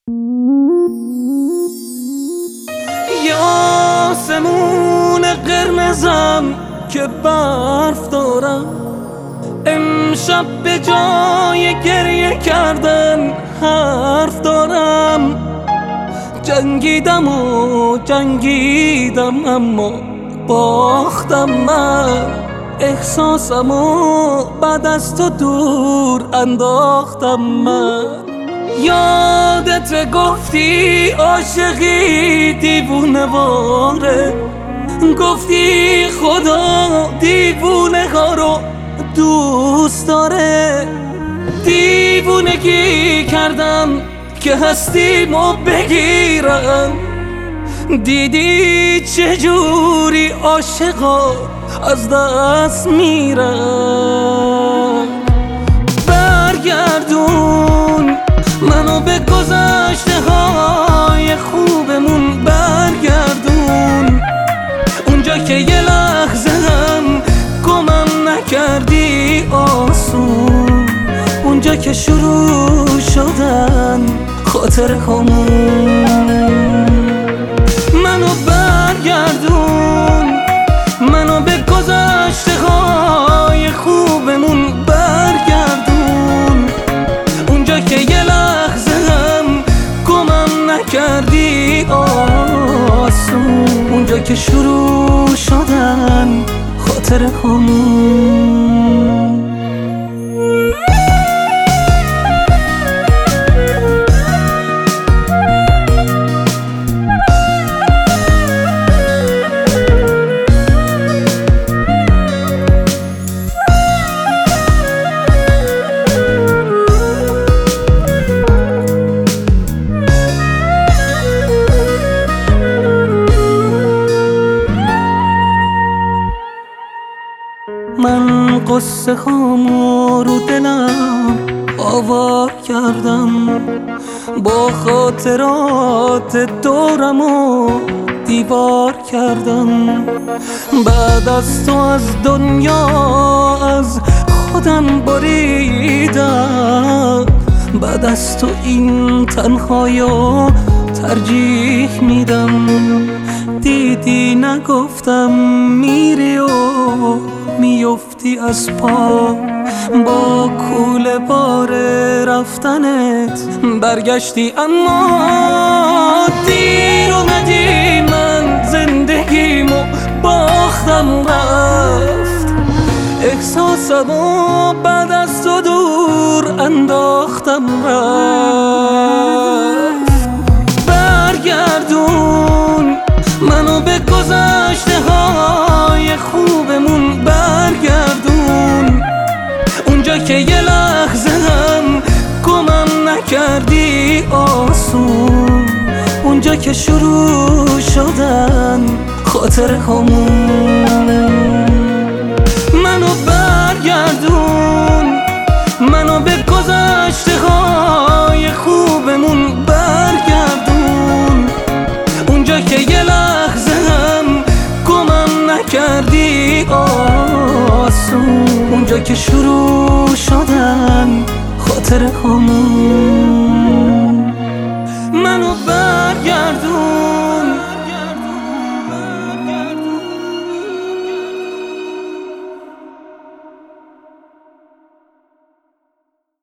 یه آسمون قرمزم که برف دارم، امشب به جای گریه کردن حرف دارم. جنگیدم و جنگیدم اما باختم من، احساسمو بعد از تو دور انداختم من. یادت گفتی عاشقی دیوونه واره، گفتی خدا دیوونه ها رو دوست داره. دیوونگی کردم که هستیمو بگیرم، دیدی چجوری عاشقا از دست میرن. برگردون منو به گذشته های خوبمون، برگردون اونجا که یه لحظه هم گمم نکردی آسون، اونجا که شروع شدن خاطرهامون. منو برگردون، منو به گذشته های خوبمون، برگردون اونجا که یه لحظه هم گمم نکردی آسون، اونجا که شروع شدن خاطرهامون. من قصه هامو رو دلم آوار کردم، با خاطرات دورمو دیوار کردم. بعد از تو از دنیا از خودم بریدم، بعد از تو این تنهاییو ترجیح میدم. دیدی نگفتم میری و میفتی از پا، با کوله بار رفتنت برگشتی اما دیر اومدی. من زندگیمو باختم رفت، احساسمو بعد از تو دور انداختم رفت. برگردون منو به گذشته های خوبمون، برگردون اونجا که یه لحظه هم گمم نکردی آسون، اونجا که شروع شدن خاطرهامون. منو برگردون، منو به گذشته های خوبمون، برگردون اونجا که یه لحظه هم گمم نکردی آسون، اونجا که شروع شدن خاطرهامون. منو برگردون